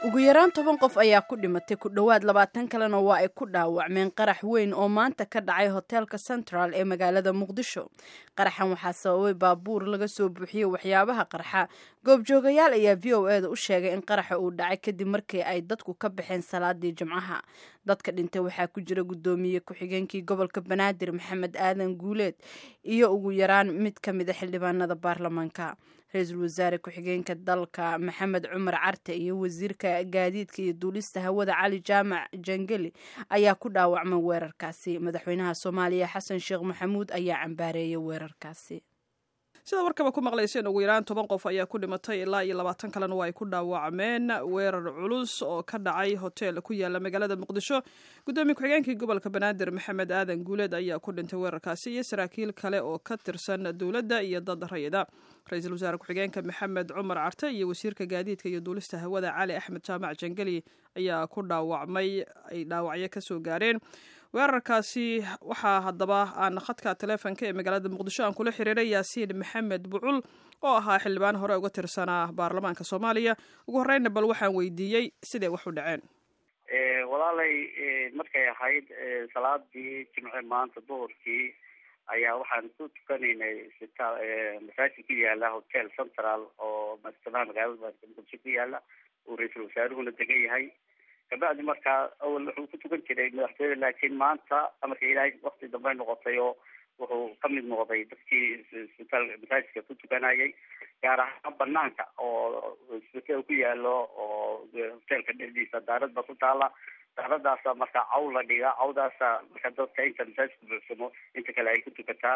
ugu yaraan 10 qof ayaa ku dhimatay ku dhowaad 20 kalena waa ay ku dhaawacmeen qarax weyn oo maanta ka dhacay hoteelka Central ee magaalada Muqdisho. Qaraxan waxaa sababay baabuur laga soo buuxiyay waxyaabaha qarxa. Goobjoogayaal ayaa VOA u sheegay in qaraxa uu dhacay kadib markii ay dadku ka baxeen salaadii Jimcaha. Dadka dhintay waxaa ku jira gudoomiye ku-xigeenkii gobolka Banaadir Maxamed Aadan Guuleed iyo ugu yaraan mid ka mid ah xildhibaanada baarlamaanka. Ra'iisul Wasaare ku-xigeenka dalka Maxamed Cumar Carte iyo wasiirka gaadiidka iyo duulista hawada Cali Jaamac Jangeli ayaa ku dhaawacmay weerarkaasi. Madaxweynaha Soomaaliya Xasan Sheekh Maxamuud ayaa cambaareeyay weerarkaasi. sida warkaba ku maqlayseen ugu yaraan 10 qof ayaa ku dhimatay ilaa iyo 20 kalena waa ay ku dhaawacmeen weerar culus oo ka dhacay hotel ku yaala magaalada Muqdisho. Gudoomiye ku-xigeenkii gobolka Banaadir Maxamed Aadan Guuleed ayaa ku dhintay weerarkaasi iyo saraakiil kale oo ka tirsan dawladda iyo dad rayida. Ra'iisul Wasaare ku-xigeenka Maxamed Cumar Carte iyo wasiirka gaadiidka iyo duulista hawada Cali Axmed Jaamac Jangeli ayaa ku dhaawacmay ay dhaawacyo ka soo gaareen. weerarkaasi waxaa haddaba aan khadka taleefanka ee magaalada Muqdisho aan kula xiriiray Yaasiin Maxamed Bucul oo ahaa xildhibaan hore uga tirsanaa baarlamaanka Soomaaliya. Ugu horreyn bal waxaan weydiiyey sidee wax u dhaceen. walaalay markay ahayd salaadii Jimce maanta duhurkii ayaa waxaan ku tukanaynay masaajid ku yaala hotel Central oo magaalada Muqdisho ku yaala oo ra'iisul wasaaruhu degan yahay. kabacdi markaa awal wuxuu ku tukan jiray madaxtooyada laakiin maanta amarka ilaahay waqti dambe noqotay oo wuxuu ka mid noqday dadkii masaajidka ku tukanayay gaar ahaan banaanka oo isbitaal ku yaalo oo hotelka dhexdiisa daarad ba ku taala daaradaasa marka caw la dhiga cawdaasa marka dadka inta masaajidka buuxsamo inta kale ay ku tukataa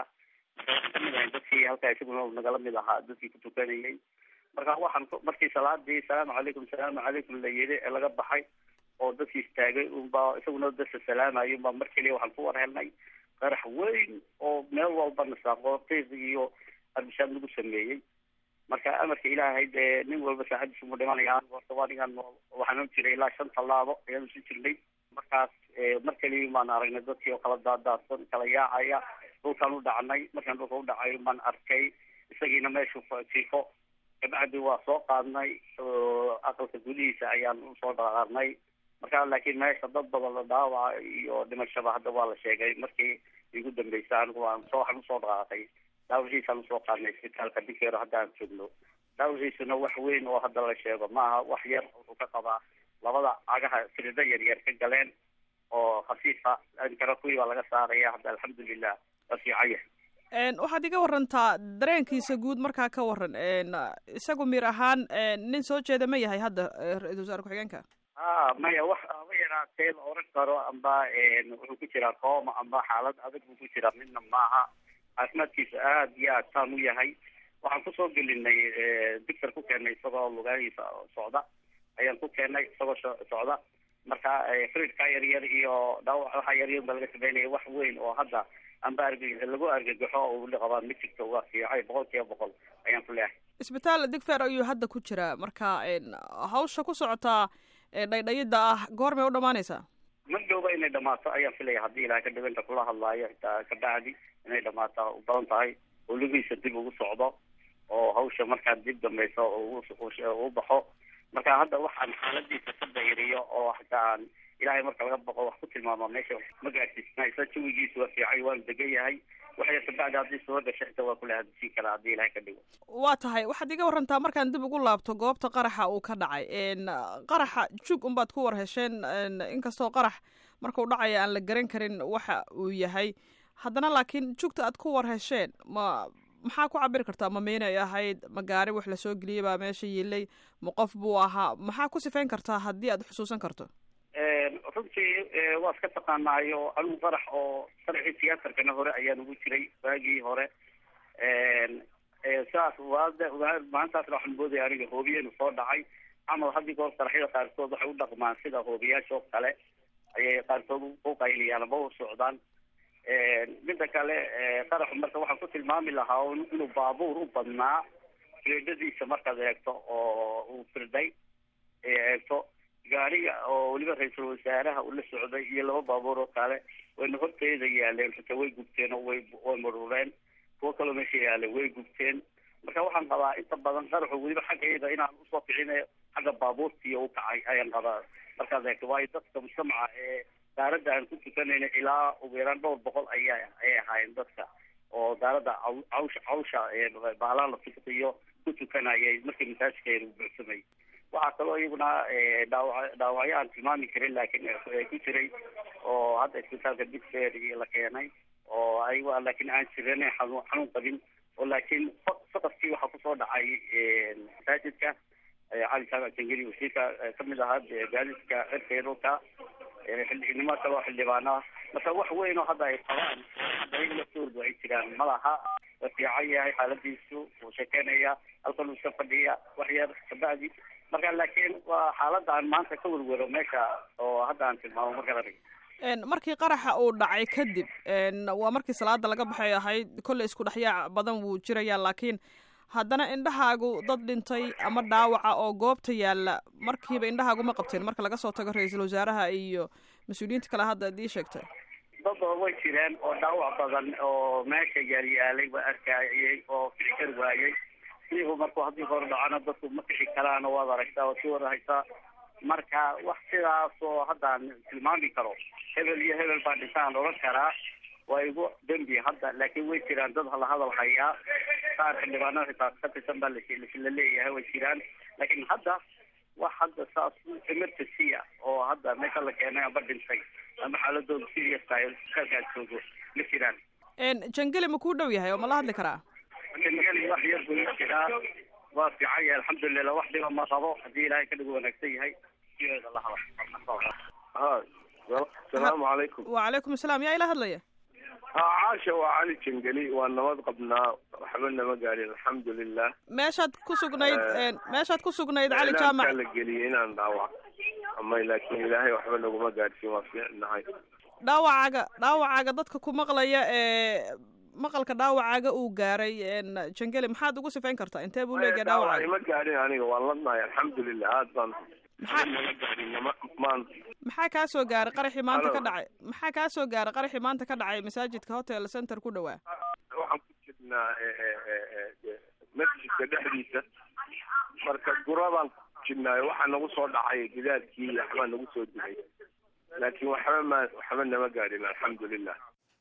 dadkii halkaa isaguna nagala mid ahaa dadkii ku tukanayay marka waxaan markii salaadii salaamu calaykum la yidhi ee laga baxay oo dadkii istaagay unbaa isaguna dadka salaamayo unbaa mar keliya waxaan ku war helnay qarax weyn oo meel walba nasaaqootiis iyo arbishaad lagu sameeyey marka amarka ilaahay dee nin walba saacadiisu mu dhimanayaan horta waa ninkan waxaan jiray ilaa 5 tallaabo ayaan sii jirnay markaas mar keliya maan aragnay dadkii oo kala daadaadsan kala yaacaya dhulkaan u dhacnay markaan dhulka u dhacay maan arkay isagiina meeshu jiifo kabacdi waa soo qaadnay aqalka gudihiisa ayaan usoo dhaqaaqnay marka laakiin meesha dad badan la dhaawaca iyo dhimashada hadda waa la sheegay markii ugu dambeysay anigu waxaan usoo dhaqaaqay dhaawashiisaan usoo qaadnay isbitaalka Dikeero hadda aan joogno dhaawashiisuna wax weyn oo hadda la sheego maaha wax yar wuxuu ka qabaa labada cagaha sirida yar ka galeen oo khafiifa inkara kuwii baa laga saaraya hadda alxamdulilah wasiicaya. waxaad iga warantaa dareenkiisa guud markaa ka waran isagu mir ahaan nin soo jeeda ma yahay hadda ra'iisul wasaare ku-xigeenka maya wax aba yaraatee la oran karo amba wuxuu ku jiraa kooma amba xaalad adag buu ku jiraa midna maaha caafimaadkiisa aad iyo aad taan u yahay waxaan kusoo gelinay dictor ku keenay isagoo lugahiisa socda ayaan ku keenay isagoo socda marka fridka yaryar iyo dhaawac waxa yaryar baa laga sameynaya wax weyn oo hadda amba lagu argagaxo oo la qabaa ma jirto waa fiicay 100% ayaan ku leeyahay. isbitaal Digfaar ayuu hadda ku jira marka hawsha ku socotaa dhaydhayada ah goormay u dhamaanaysaa? ma dhowba inay dhamaato ayaan filaya haddii ilaahay ka dhibanta kula hadlaayo xitaa ka bacdi inay dhamaato u badan tahay oo lugihiisa dib ugu socdo oo hawsha markaa dib dambayso oo u baxo marka hadda waxaan xaaladiisa ka dayriyo oo hataa ilaahay marka laga baqo wax ku tilmaamo meesha ma gaarsiisna isa jawigiisu waa fiicay waan degan yahay waxay ka bacdi haddii soo gashay xitaa waa kula hadisi kara haddii ilaahay ka dhigo. waa tahay waxaad iga warantaa markaan dib ugu laabto goobta qaraxa uu ka dhacay qaraxa jug unbaad ku war hesheen inkastoo qarax markuu dhacaya aan la garan karin waxa uu yahay haddana laakiin jugta aad ku war hesheen maxaa ku cabiri kartaa ma meenay ahayd ma gaari wax la soo geliyay baa meesha yiilay ma qof buu ahaa maxaa ku sifayn kartaa haddii aad xusuusan karto? runtii waa iska taqaanaayo anigu qarax oo sharci tiyaatarkana hore ayaan ugu jiray waagii hore saas maantaasna waxaan moodaya aniga hoobiyenu soo dhacay camal haddii goor qaraxyada qaarkood waxay u dhaqmaan sida hoobiyaasha oo kale ayay qaarkood u qayliyaan ama u socdaan midda kale qaraxu marka waxaan ku tilmaami lahaa inuu baabuur u badnaa firdadiisa markaad eegto oo uu firday eegto gaariga oo weliba ra'iisul wasaaraha uu la socday iyo 2 baabuur oo kale wayna horteeda yaaleen xitaa way gubteen oo way marureen kuwa kaloo meesha yaaleen way gubteen marka waxaan qabaa inta badan qaraxu weliba xaggayda inaan usoo kicinayo xagga baabuurtiiyo u kacay ayaan qabaa markaad eegto waayo dadka mujtamaca ee daaradda aan ku tukanayna ilaa ugu yaraan 200 ayay ahaayeen dadka oo daaradda cawsha baalaan la tukayo ku tukanayay markii masaajidkeenu buuxsamay waxaa kaloo iyaguna dhaawacyo aan tilmaami karin laakiin ku jiray oo hadda isbitaalka digfeer la keenay oo ayaga laakiin aan jirin xanuun qabin oo laakiin saqafkii waxaa kusoo dhacay masaajidka cali jaamac jangeli wasiirka kamid ahaa gaadiidka cirka dhulka xildhibaano kaloo xildhibaana marka wax weyn oo hadda ay qabaan hadda iyaga laftoodu ay jiraan malaha waa fiican yahay xaaladiisu wuu sheekeynaya halkan uu iska fadhiya wax yar kabacdi marka laakiin waa xaaladda aan maanta ka werwero meesha oo hadda aan tilmaamo ma garanay markii qaraxa uu dhacay kadib waa markii salaada laga baxay ahayd kolley isku dhexyaac badan wuu jirayaa laakiin haddana indhahaagu dad dhintay ama dhaawaca oo goobta yaalla markiiba indhahaagu ma qabteen marka laga soo tago ra-iisul wasaaraha iyo mas-uuliyiinta kale hadda ad ii sheegtay dad way jireen oo dhaawac badan oo meesha yaalyaalay waa arkayay oo kici kar waayay iyagu markuu haddii hor dhacana dadku ma kici karaana waad aragtaa waad si warahaysaa marka wax sidaas oo haddaan tilmaami karo hebel iyo hebel baa dhintaan odhan karaa waa igu dembi hadda laakiin way jiraan dad la hadal hayaa qaar xildhibaanada xitaa ka tirsan baa la leeyahay way jiraan laakiin hadda wax hadda saas emergency oo hadda meesha la keenay aba dhintay ama xaaladooda serious tahay halkaas joogo ma jiraan jangeli ma kuu dhow yahay oo ma la hadli karaa jangeli wax yar buu jiraa waa fiican yahay alxamdulilah wax dhiba ma qabo haddii ilaahay ka dhigu wanaagsan yahay sideeda la hadal asalaamu calaykum wacalaykum asalaam yaa ila hadlaya caasha waa cali jangeli waa nabad qabnaa waxba nama gaadhin alxamdulilah meeshaad ku sugnayd cali jaamac la geliyay inaan dhaawac ama laakiin ilaahay waxba naguma gaadhsiin waa fiicnahay dhaawacaaga dadka ku maqlaya maqalka dhaawacaaga uu gaaray jangeli maxaad ugu sifayn kartaa intee buu leeyahay dhaawacaaga ma gaadhin aniga waan ladnahay alxamdulilah aad baan nama gaadhin maanta maxaa kaa soo gaaray qaraxii maanta ka dhacay masaajidka hotel center ku dhawaa waxaan ku jirnaa masjidka dhexdiisa marka guradaan ku jirnaayo waxaa nagu soo dhacay gidaadkii waxbaa nagu soo dilay laakiin waxba nama gaadhin alxamdulilah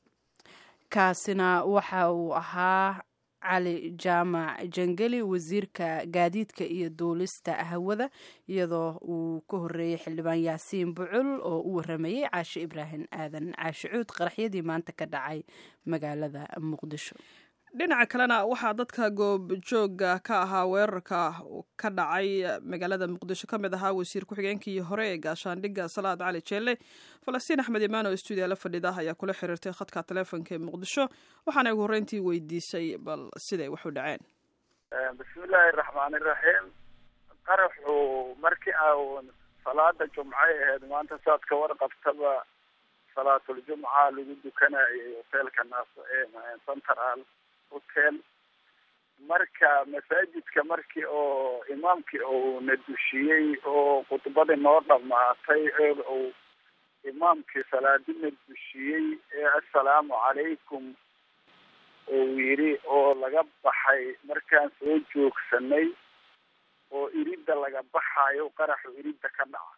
kaasina waxa uu ahaa cali jaamac jangeli wasiirka gaadiidka iyo duulista hawada iyadoo uu ka horeeyey xildhibaan yaasiin bucul oo u waramayey caashe ibraahim aadan caashe cuud qaraxyadii maanta ka dhacay magaalada muqdisho dhinaca kalena waxaa dadka goobjooga ka ahaa weerarka ka dhacay magaalada muqdisho ka mid ahaa wasiir ku-xigeenkii hore ee gaashaandhigga salaad cali jeelle falastiin axmed imaan oo stuudiya la fadhida ayaa kula xiriirtay khadka taleefonka ee muqdisho waxaana ugu horreyntii weydiisay bal siday wax u dhaceen bismillaahi raxmaani raxiim qaraxu markii salaada jumcay ahayd maanta saad ka warqabtaba salaatuljumca lagu dukanayay hoteelka central hotel marka masaajidka markii oo imaamkii uu na dushiyey oo khudbadii noo dhamaatay uu imaamkii salaadi na dushiyey ee assalaamu calaykum uu yidhi oo laga baxay markaan soo joogsanay oo iridda laga baxayo qaraxu iridda ka dhaca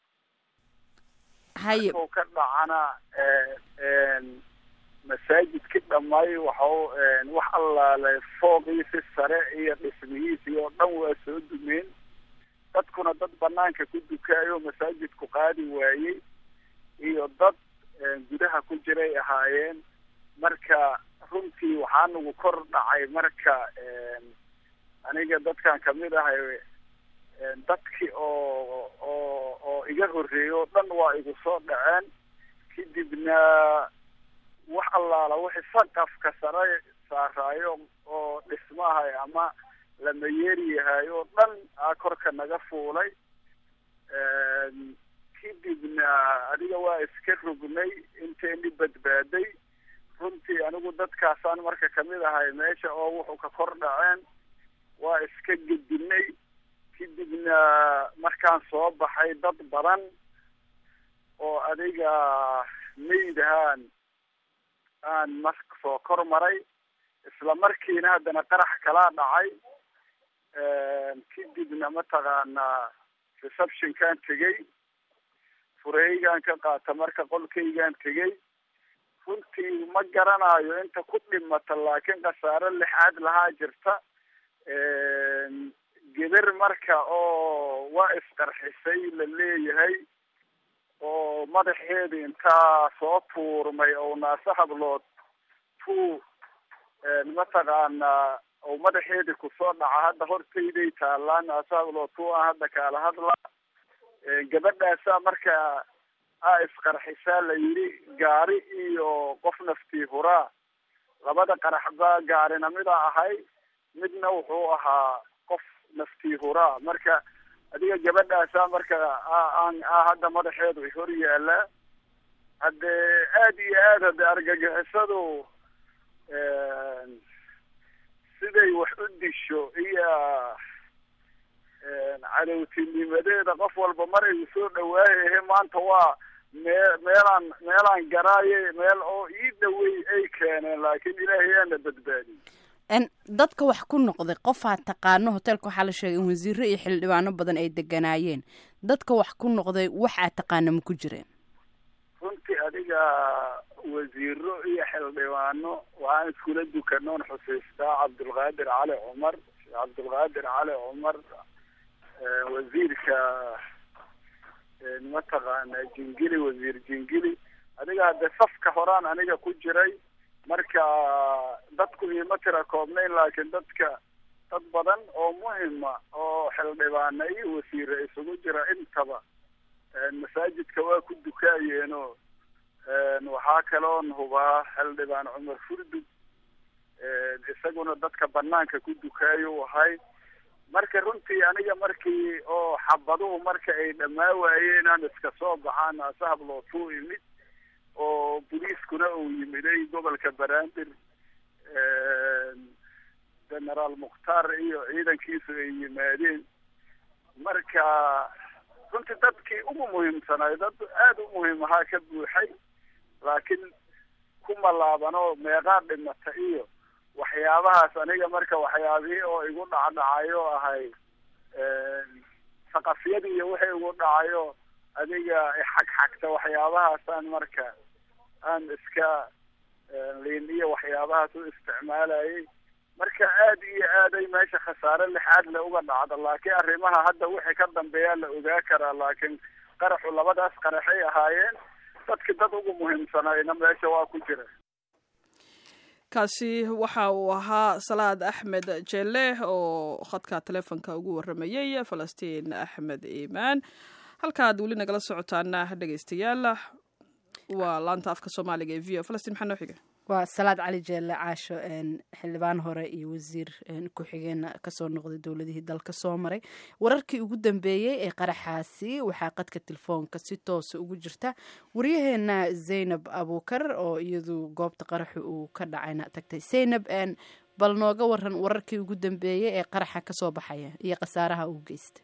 markuu ka dhacana masaajidkii dhamay wax allaale fooqiisi sare iyo dhismihiisii oo dhan waa soo dumeen dadkuna dad banaanka ku dukaayo masaajidku qaadi waayey iyo dad gudaha ku jiray ahaayeen marka runtii waxaa nagu kor dhacay marka aniga dadkan kamid ahay dadkii oo iga horreeyey oo dhan waa igu soo dhaceen kadibna wax allaala wixii saqafka sare saaraayo oo dhismahay ama lama yeeriyahay oo dhan korka naga fuulay kadibna adiga waa iska rognay inteeni badbaaday runtii anigu dadkaasaan marka kamid ahay meesha oo wuxuu ka kor dhaceen waa iska gedinay kadibna markaan soo baxay dad badan oo adiga maydahaan aan mask soo kor maray isla markiina haddana qarax kalaa dhacay kadibna mataqaanaa receptionkaan tegey, furahaygaan ka qaata marka qolkaygaan tegey. runtii ma garanayo inta ku dhimata, laakiin khasaare lixaad lahaa jirta. gabar marka oo waa isqarxisay la leeyahay, oo madaxeedii intaa soo tuurmay oo naasa hablood mataqaanaa oo madaxeedii kusoo dhaca. hadda hortayday taallaan naasa hablood aan hadda kaala hadla. gabadhaasaa marka isqarxisaa la yidhi, gaari iyo qof naftii huraa. labada qarax baa gaarina mida ahay, midna wuxuu ahaa qof naftii huraa. marka adiga gabadhaasaa marka hadda madaxeedu hor yaalaa. haddee aada iyo aad hadde argagixisadu siday wax u disho iyo cadowtinimadeeda qof walba maray soo dhawaayahe. maanta waa meelaan garaaye, meel oo ii dhawey ay keeneen, laakiin ilaahay aana badbaadiyey. dadka wax ku noqday qofaa taqaano, hoteelka waxaa la sheegay in wasiiro iyo xildhibaano badan ay deganaayeen. dadka wax ku noqday waxaa taqaana ma ku jireen? runtii adiga wasiiro iyo xildhibaano waxaan iskula dukanoon xusiistaa cabdulqaadir cali cumar. wasiirka mataqaana jingili, wasiir jingili. adiga hadde safka horaan aniga ku jiray, marka dadku iima tira koobnayn, laakiin dad badan oo muhima oo xildhibaana iyo wasiire isugu jira intaba masaajidka waa ku dukaayeenoo. waxaa kaloon hubaa xildhibaan cumar furdug, isaguna dadka banaanka ku dukaayo ahay. marka runtii aniga markii oo xabaduhu marka ay dhamaa waayeen aan iska soo baxaan naasa hablootuu imid, oo boliiskuna uu yimiday gobolka banaadir. generaal mukhtaar iyo ciidankiisu ay yimaadeen. marka runtii dadkii ugu muhiimsanay, dad aada u muhiim ahaa ka buuxay, laakiin kuma laabano meeqaa dhimata iyo waxyaabahaas. aniga marka waxyaabihii oo igu dhacdhacayo ahay saqafyadii iyo wixii igu dhacayo adiga xagxagta waxyaabahaasaan marka aan iska liin iyo waxyaabahaas u isticmaalayay. marka aada iyo aaday meesha khasaare lixaad le uga dhacda, laakiin arrimaha hadda wixii ka dambeeyaa la ogaa karaa. laakiin qaraxu labadaas qaraxay ahaayeen, dadki dad ugu muhiimsanayna meesha waa ku jira. kaasi waxa uu ahaa salaad axmed jeelle oo khadka teleefonka ugu waramayey falastiin axmed iimaan. halkaad weli nagala socotaana dhegeystayaal waa laanta afka soomaaliga ee v o. falastiin maxaa noo xiga? waa salaad cali jeelle caasho, xildhibaan hore iyo wasiir ku-xigeen kasoo noqday dowladihii dalka soo maray. wararkii ugu dambeeyey ee qaraxaasi waxaa qadka telefoonka si toosa ugu jirta waryaheena zaynab abuukar oo iyadu goobta qaraxu uu ka dhacayna tagtay. zaynab, bal nooga waran wararkii ugu dambeeyey ee qaraxa kasoo baxaya iyo khasaaraha uu geystay.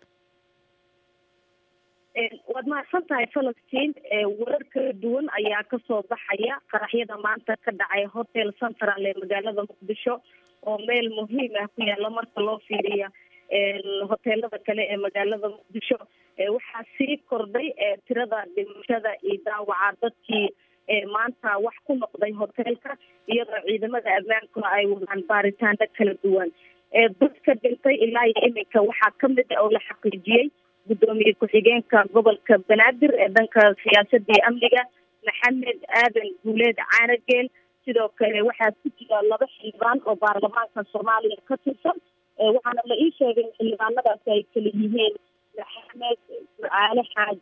waad mahadsan tahay falastiin. warar kala duwan ayaa kasoo baxaya qaraxyada maanta ka dhacay hotel central ee magaalada muqdisho, oo meel muhiim ah ku yaala marka loo fiiriya hoteelada kale ee magaalada muqdisho. waxaa sii kordhay tirada dhimashada iyo dhaawaca dadkii maanta wax ku noqday hoteelka, iyadoo ciidamada ammaankuna ay wadaan baaritaano kala duwan. dadka dhintay ilaa iyo iminka waxaa kamid ah oo la xaqiijiyey gudoomiye ku-xigeenka gobolka banaadir ee dhanka siyaasadda iyo amniga maxamed aadan guuleed caanageel. sidoo kale waxaa ku jira 2 xildhibaan oo baarlamaanka soomaaliya ka tirsan. waxaana la ii sheegay in xildhibaanadaasi ay kala yihiin maxamed ducaale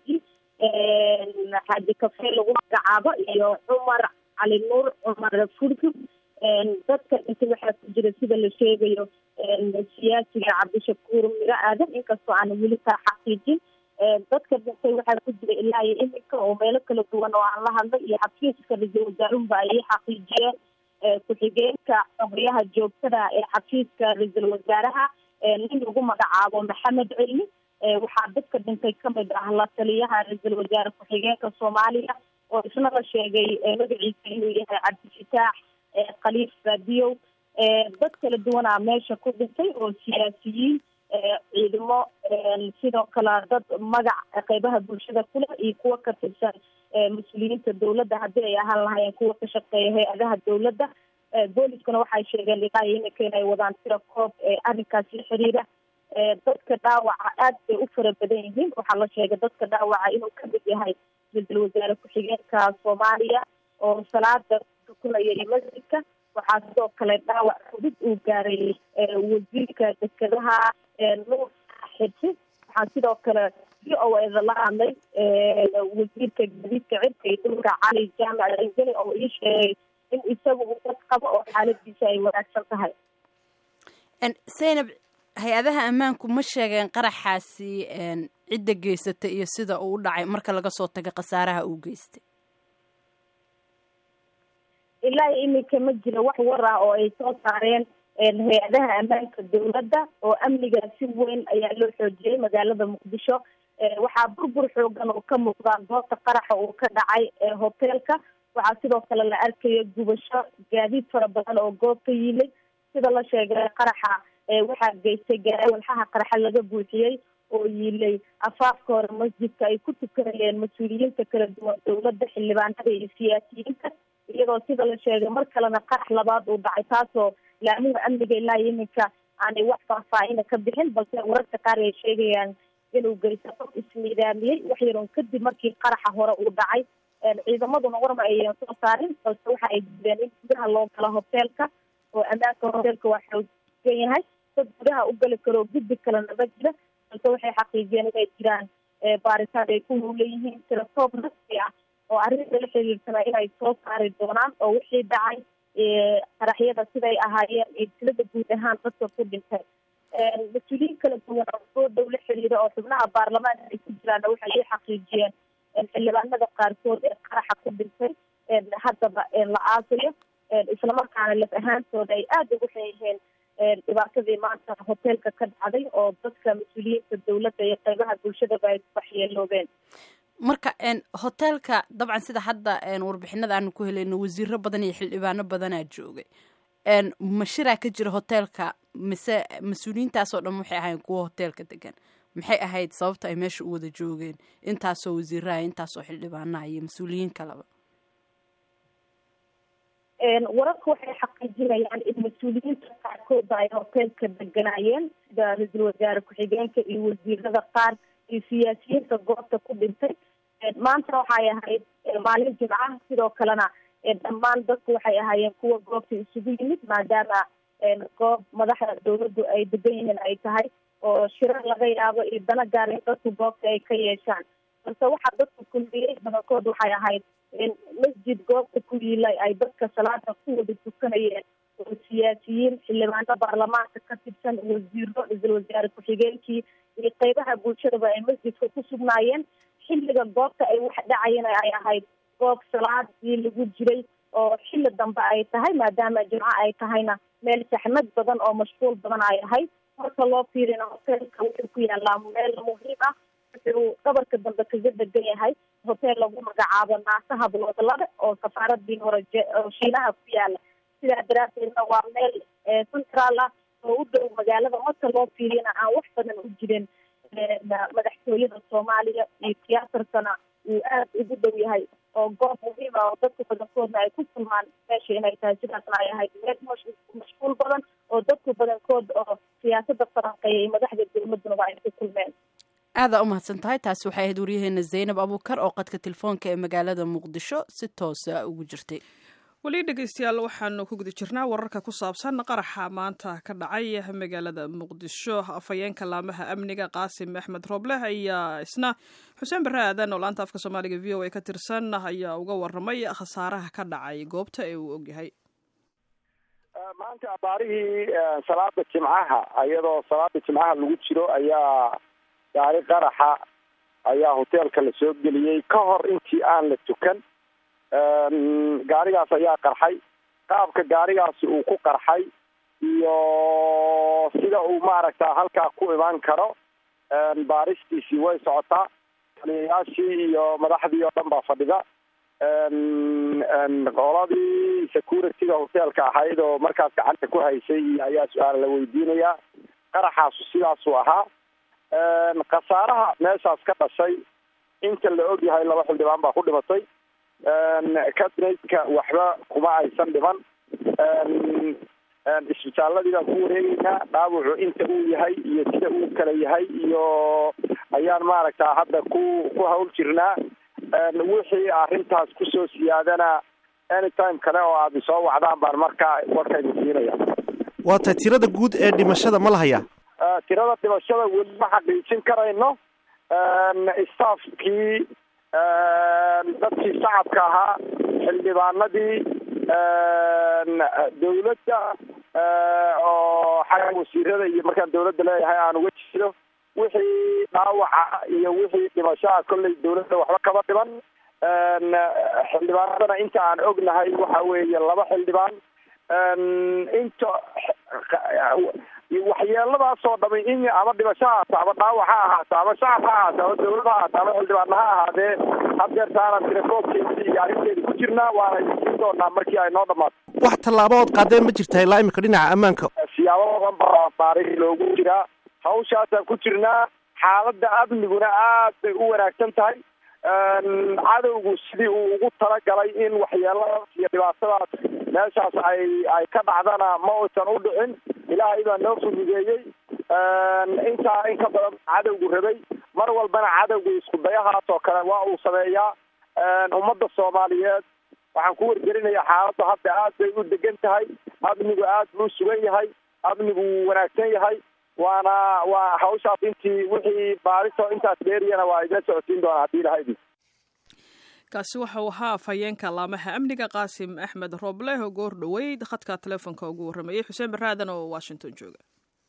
xaaji kafe lagu magacaabo iyo cumar cali nuur cumar furdug. dadka dhintay waxaa ku jira sida la sheegayo siyaasiga cabdishakuur miro aadan, inkastoo aan weli kaa xaqiijin. dadka dhintay waxaa ku jira ilaa iyo iminka oo meelo kala duwan oo aan la hadlay iyo xafiiska ra-iisul wasaarunba ayay xaqiijiyeen. ku-xigeenka xoghayaha joogtada ee xafiiska ra-iisul wasaaraha nin lagu magacaabo maxamed cilmi. waxaa dadka dhintay kamid ah la taliyaha ra-iisul wasaare ku-xigeenka soomaaliya oo isna la sheegay magaciisa inuu yahay cabdifitaax khaliif raadiyow. dad kala duwanaa meesha ku dhintay oo siyaasiyiin ciidamo sidoo kale dad magac qeybaha bulshada kule iyo kuwa ka tirsan mas-uuliyiinta dawladda haddii ay ahaan lahaayeen kuwa ka shaqeeya hay-adaha dawladda. booliskuna waxay sheegeen ilaa iminka inay wadaan tiro koob arrinkaas la xiriira. dadka dhaawaca aad bay u fara badan yihiin. waxaa la sheegay dadka dhaawaca inuu ka mid yahay ra-iisul wasaare ku-xigeenka Soomaaliya oo salaada tukanaya iyo masjidka. waxaa sidoo kale dhaawac fudud uu gaaray wasiirka dekedaha Nuur Xirsi. waxaa sidoo kale VOAda la hadlay wasiirka gaadiidka cirka iyo dhulka Cali Jaamac Injili oo ii sheegay in isagu uu dad qabo oo xaaladiisa ay wanaagsan tahay. Zainab, hay-adaha ammaanku ma sheegeen qaraxaasi cidda geysatay iyo sida uu u dhacay marka laga soo tago khasaaraha uu geystay? ilaa iminka ma jira wax war ah oo ay soo saareen hay-adaha ammaanka dawladda oo amniga si weyn ayaa loo xoojiyey magaalada Muqdisho. waxaa burbur xoogan oo ka muuqda goobta qaraxa uu ka dhacay hoteelka. waxaa sidoo kale la arkaya gubasho gaadiid fara badan oo goobta yimid. sida la sheegay qaraxa waxaa geystay gaari walxaha qaraxa laga buuxiyey oo yiilay afaafka hore masjidka ay ku tukanayeen mas-uuliyiinta kala duwan dawladda, xildhibaanada iyo siyaasiyiinta, iyadoo sida la sheegay mar kalena qarax labaad uu dhacay, taasoo laamaha amniga ilaa iminka aanay wax faahfaahina ka bixin, balse wararka qaar ay sheegayaan inuu geysto qof ismiidaamiyey wax yaroon kadib markii qaraxa hore uu dhacay. ciidamaduna warma ayaan soo saarin, balse waxa ay diideen in gudaha loo galo hoteelka oo ammaanka hoteelka waa xoogan yahay. dad gudaha u gali karo guddi kalena ma jira, balse waxay xaqiijiyeen inay jiraan baaritaan ay ku leeyihiin tiro koob rasmi ah oo arrinta la xiriirsanaa inay soo saari doonaan oo wixii dhacay qaraxyada siday ahaayeen iyo tilada guud ahaan dadka ku dhintay. mas-uuliyiin kala duwan oo soo dhow la xiriira oo xubnaha baarlamaanka ay ku jiraan waxay ay xaqiijiyeen xildhibaanada qaarkood ee qaraxa ku dhintay haddaba la aasayo, islamarkaana laf ahaantooda ay aada ugu xun yihiin dhibaatadii maanta hoteelka ka dhacday oo dadka mas-uuliyiinta dawladda iyo qeybaha bulshadaba ay waxyeeloobeen. marka hoteelka dabcan sida hadda warbixinada aanu ku helayno wasiiro badan iyo xildhibaano badanaa joogay. mashiraa ka jira hoteelka mise mas-uuliyiintaasoo dhan waxay ahayn kuwa hoteelka degan? maxay ahayd sababta ay meesha u wada joogeen intaasoo wasiiraha, intaasoo xildhibaanaha iyo mas-uuliyiin kaleba? wararka waxay xaqiijinayaan in mas-uuliyiinta qaarkooda ay hoteelka deganaayeen sida ra-iisul wasaare ku-xigeenka iyo wasiirada qaar iyo siyaasiyiinta goobta ku dhintay. maanta waxay ahayd maalin jimcaha, sidoo kalena dhammaan dadku waxay ahaayeen kuwa goobta isugu yimid maadaama goob madaxda dawladdu ay degan yihiin ay tahay oo shirar laga yaabo iyo dana gaar in dadku goobta ay ka yeeshaan. balse waxaa dadku kulmiyey badankood waxay ahayd masjid goobta ku yiilay ay dadka salaada ku wada tukanayeen oo siyaasiyiin, xildhibaano baarlamaanka ka tirsan, wasiiro, ra-iisul wasaare ku-xigeenkii iyo qeybaha bulshadaba ay masjidka ku sugnaayeen. xilliga goobta ay wax dhacayeen ay ahayd goob salaadii lagu jiray oo xilli dambe ay tahay maadaama jimco ay tahayna meel saxmad badan oo mashquul badan ay ahayd. marka loo fiirina hoteelka wuxuu ku yaalaa meel muhiim ah, wuxuu dhabarka dambe kaga degan yahay hoteel lagu magacaabo naasaha Buloodlada oo safaaradii hore oo Shiinaha ku yaala. sidaa daraadeedna waa meel central ah oo u dhow magaalada. marka loo fiirina aan wax badan u jirin madaxtooyada Soomaaliya iyo tiyaatarkana uu aad ugu dhow yahay oo goob muhiim ah oo dadka badankoodna ay ku kulmaan meesha inay tahay. sidaasna ay ahayd meel mashquul badan oo dadku badankood oo siyaasada faranqeeya iyo madaxda dawladuna ay ku kulmeen. aada u mahadsan tahay. taasi waxay ahayd waryaheena Zainab Abuukar oo qadka telefoonka ee magaalada Muqdisho si toosa ugu jirtay. weli dhegeystayaal waxaanu ku guda jirnaa wararka ku saabsan qaraxa maanta ka dhacay magaalada Muqdisho. afhayeenka laamaha amniga Qaasim Axmed Roble ayaa isna Xuseen Barre Aadan oo laanta afka Soomaaliga VOA ka tirsan ayaa uga waramay khasaaraha ka dhacay goobta ee uu ogyahay. maanta abaarihii salaada jimcaha, iyadoo salaada jimcaha lagu jiro ayaa gaari qaraxa ayaa hoteelka la soo geliyey ka hor intii aan la tukan. gaarigaas ayaa qarxay. qaabka gaarigaasi uu ku qarxay iyo sida uu maaragta halkaa ku imaan karo baaristiisii way socotaa. taliyayaashii iyo madaxdii oo dhan baa fadhida. qoladii security-ga hoteelka ahayd oo markaas gacanta ku haysay ayaa su-aal la weydiinayaa. qaraxaasu sidaasuu ahaa. khasaaraha meeshaas ka dhashay inta la ogyahay 2 xildhibaan baa ku dhimatay. kabineytka waxba kuma aysan dhiman. isbitaaladii baan ku wareegeynaa dhaawacu inta uu yahay iyo sida uu kala yahay iyo ayaan maaragtaa hadda ku hawl jirnaa. wixii arrintaas kusoo siyaadana anytime kale oo aad soo wacdaan baan markaa warkaynu siinaya. waa tahay tirada guud ee dhimashada ma lahayaa? tirada dhimashada weli ma xaqiijin karayno. staafkii dadkii shacabka ahaa, xildhibaanadii dawladda oo xagga wasiirada iyo markaan dawladda leeyahay aan uga jeedo, wixii dhaawaca iyo wixii dhimashaha kolley dawladda waxba kama dhiman. xildhibaanadana inta aan ognahay waxa weeye 2 xildhibaan. inta waxyeeladaasoo dhami in ama dhimasho ha ahaato ama dhaawac ha ahaato ama shacab ha ahaato ama dawlad ha ahaato ama xildhibaana ha ahaadee hadeertaana telefoonkeedii iyo arrinteedi ku jirnaa waana isiin doonaa markii ay noo dhamaato. wax tallaabo ood qaadeen ma jirtaa ilaa imika dhinaca ammaanka? siyaabo badan baa baari loogu jiraa, hawshaasaan ku jirnaa. xaaladda amniguna aad bay u wanaagsan tahay. cadowgu sidii uu ugu talagalay in waxyeeladaas iyo dhibaatadaas meeshaas ay ka dhacdana ma uusan u dhicin. ilaahay baa noo fududeeyey. intaa in ka badan cadowgu rabay. mar walbana cadowgu isku dayahaas oo kale waa uu sameeyaa. ummadda Soomaaliyeed waxaan ku wargelinayaa xaaladda hadda aad bay u degan tahay. amnigu aad buu sugan yahay. amnigu wuu wanaagsan yahay. waa hawshaas intii wixii baariso intaas dheeriyana waa idin socodsiin doonaa haddii ilahay. kaasi waxau ahaa afhayeenka laamaha amniga Qaasim Axmed Rooble oo goor dhaweyd khadka telefoonka ugu waramayay Xuseen Baraadan oo Washington jooga.